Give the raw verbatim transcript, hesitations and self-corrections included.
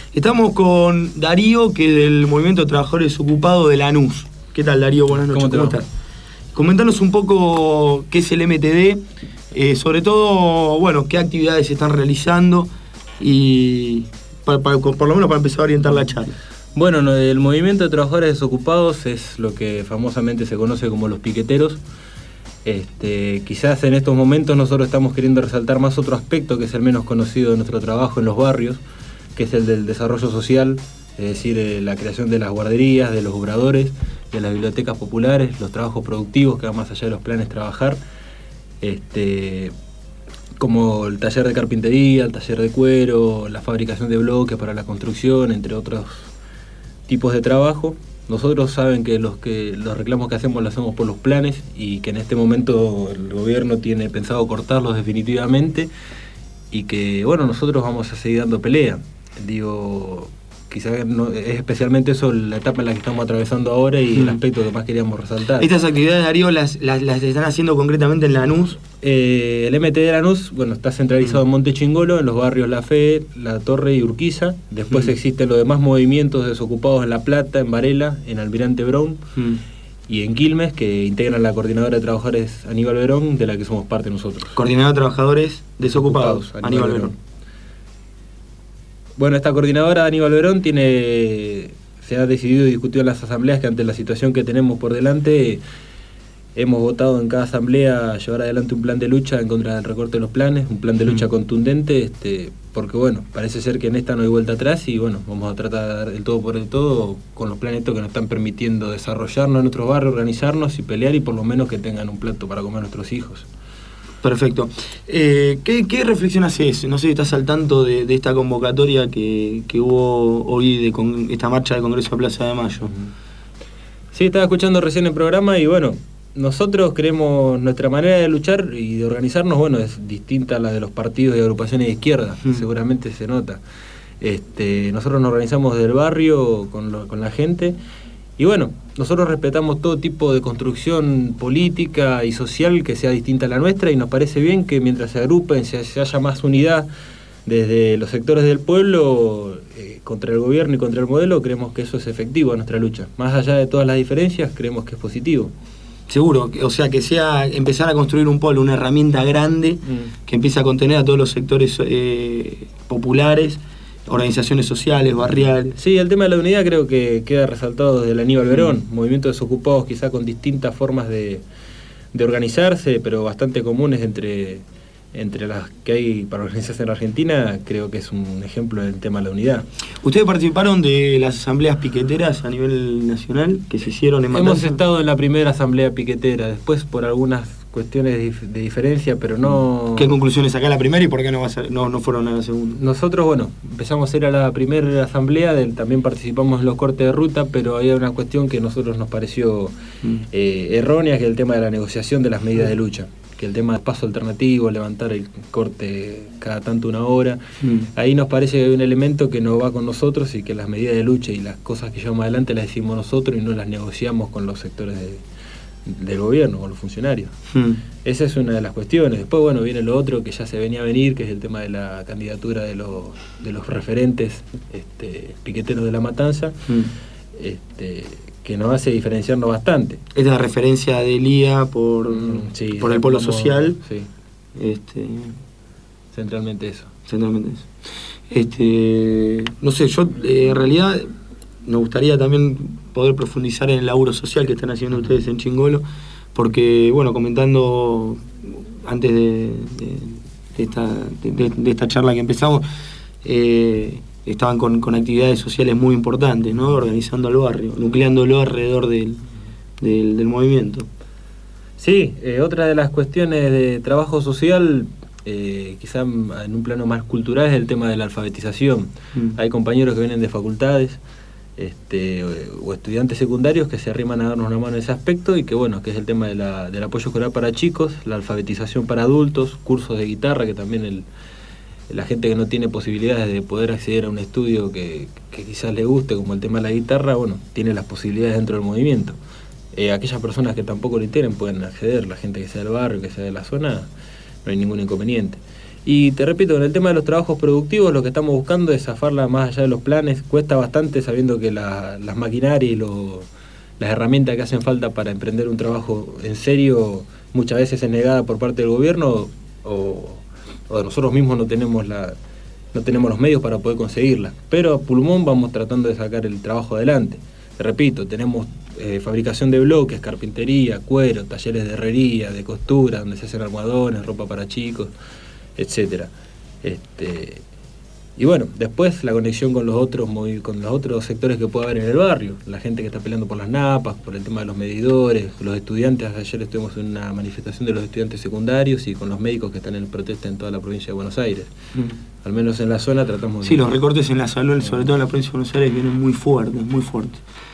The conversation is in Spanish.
Estamos con Darío, que es del Movimiento de Trabajadores Desocupados de Lanús. ¿Qué tal, Darío? Buenas noches. ¿Cómo, ¿Cómo estás? Comentanos un poco qué es el M T D, eh, sobre todo, bueno, qué actividades se están realizando y para, para, por lo menos para empezar a orientar la charla. Bueno, no, el Movimiento de Trabajadores Desocupados es lo que famosamente se conoce como los piqueteros. Este, quizás en estos momentos nosotros estamos queriendo resaltar más otro aspecto que es el menos conocido de nuestro trabajo en los barrios, que es el del desarrollo social, es decir, eh, la creación de las guarderías, de los obradores, de las bibliotecas populares, los trabajos productivos que van más allá de los planes trabajar, este, como el taller de carpintería, el taller de cuero, la fabricación de bloques para la construcción, entre otros tipos de trabajo. Nosotros saben que los que los reclamos que hacemos los hacemos por los planes y que en este momento el gobierno tiene pensado cortarlos definitivamente y que, bueno, nosotros vamos a seguir dando pelea. Digo, quizás no, es especialmente eso la etapa en la que estamos atravesando ahora y mm. el aspecto que más queríamos resaltar. ¿Estas actividades, Darío, las, las, las están haciendo concretamente en Lanús? Eh, el M T D de Lanús, bueno, está centralizado mm. en Monte Chingolo, en los barrios La Fe, La Torre y Urquiza. Después mm. existen los demás movimientos desocupados en La Plata, en Varela, en Almirante Brown mm. y en Quilmes, que integran la Coordinadora de Trabajadores Aníbal Verón, de la que somos parte nosotros. Coordinadora de Trabajadores Desocupados, Desocupados Aníbal, Aníbal Verón. Verón. Bueno, esta coordinadora de Aníbal Verón tiene, se ha decidido y discutido en las asambleas que ante la situación que tenemos por delante, hemos votado en cada asamblea llevar adelante un plan de lucha en contra del recorte de los planes, un plan de lucha mm. contundente, este, porque bueno, parece ser que en esta no hay vuelta atrás y bueno, vamos a tratar de dar el todo por el todo con los planes que nos están permitiendo desarrollarnos en nuestros barrios, organizarnos y pelear y por lo menos que tengan un plato para comer nuestros hijos. Perfecto. Eh, ¿qué, ¿Qué reflexión haces? No sé si estás al tanto de, de esta convocatoria que, que hubo hoy de con, esta marcha de Congreso de Plaza de Mayo. Sí, estaba escuchando recién el programa y bueno, nosotros creemos nuestra manera de luchar y de organizarnos, bueno, es distinta a la de los partidos y agrupaciones de izquierda, mm. seguramente se nota. Este, nosotros nos organizamos del barrio con, lo, con la gente. Y bueno, nosotros respetamos todo tipo de construcción política y social que sea distinta a la nuestra y nos parece bien que mientras se agrupen, se, se haya más unidad desde los sectores del pueblo eh, contra el gobierno y contra el modelo, creemos que eso es efectivo a nuestra lucha. Más allá de todas las diferencias, creemos que es positivo. Seguro, o sea, que sea empezar a construir un polo, una herramienta grande mm. que empiece a contener a todos los sectores eh, populares, organizaciones sociales, barriales. Sí, el tema de la unidad creo que queda resaltado desde el Aníbal Verón, mm. movimientos desocupados quizá con distintas formas de, de organizarse, pero bastante comunes entre, entre las que hay para organizarse en la Argentina, creo que es un ejemplo del tema de la unidad. ¿Ustedes participaron de las asambleas piqueteras a nivel nacional que se hicieron en Matanza? Hemos estado en la primera asamblea piquetera, después por algunas cuestiones de, dif- de diferencia, pero no... ¿Qué conclusiones saca la primera y por qué no, va a ser, no, no fueron a la segunda? Nosotros, bueno, empezamos a ir a la primera asamblea, del, también participamos en los cortes de ruta, pero había una cuestión que a nosotros nos pareció mm. eh, errónea, que es el tema de la negociación de las medidas mm. de lucha, que el tema de paso alternativo, levantar el corte cada tanto una hora, mm. ahí nos parece que hay un elemento que no va con nosotros y que las medidas de lucha y las cosas que llevamos adelante las decimos nosotros y no las negociamos con los sectores de... del gobierno, con los funcionarios. Hmm. Esa es una de las cuestiones. Después, bueno, viene lo otro que ya se venía a venir, que es el tema de la candidatura de los, de los referentes este, piqueteros de La Matanza, hmm. este, que nos hace diferenciarnos bastante. Esta es la referencia de Lía por, mm, sí, por el polo como, social. Sí. Este, centralmente eso. Centralmente eso. Este, no sé, yo eh, en realidad... nos gustaría también poder profundizar en el laburo social que están haciendo ustedes en Chingolo, porque, bueno, comentando antes de, de, de, esta, de, de esta charla que empezamos, eh, estaban con, con actividades sociales muy importantes, ¿no? Organizando el barrio, nucleándolo alrededor del, del, del movimiento. Sí, eh, otra de las cuestiones de trabajo social, eh, quizá en un plano más cultural, es el tema de la alfabetización. Mm. Hay compañeros que vienen de facultades, Este, o estudiantes secundarios que se arriman a darnos una mano en ese aspecto y que bueno, que es el tema de la, del apoyo escolar para chicos, la alfabetización para adultos, cursos de guitarra, que también el, la gente que no tiene posibilidades de poder acceder a un estudio que, que quizás le guste, como el tema de la guitarra, bueno, tiene las posibilidades dentro del movimiento. Eh, aquellas personas que tampoco lo tienen pueden acceder, la gente que sea del barrio, que sea de la zona, no hay ningún inconveniente. Y te repito, en el tema de los trabajos productivos, lo que estamos buscando es zafarla más allá de los planes. Cuesta bastante sabiendo que la, las maquinarias y lo, las herramientas que hacen falta para emprender un trabajo en serio muchas veces es negada por parte del gobierno o, o nosotros mismos no tenemos la no tenemos los medios para poder conseguirla. Pero a pulmón vamos tratando de sacar el trabajo adelante. Te repito, tenemos eh, fabricación de bloques, carpintería, cuero, talleres de herrería, de costura, donde se hacen almohadones, ropa para chicos, etcétera. Este, y bueno, después la conexión con los otros con los otros sectores que puede haber en el barrio, la gente que está peleando por las napas, por el tema de los medidores, los estudiantes. Ayer estuvimos en una manifestación de los estudiantes secundarios y con los médicos que están en protesta en toda la provincia de Buenos Aires. Mm. Al menos en la zona tratamos sí, de... los recortes en la salud, sobre todo en la provincia de Buenos Aires, vienen muy fuertes, muy fuertes.